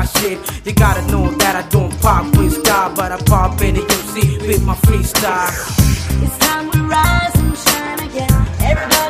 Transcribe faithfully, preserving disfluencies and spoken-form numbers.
my shit. You gotta know that I don't pop with style, but I pop in the M C with my freestyle. It's time we rise and shine again. Everybody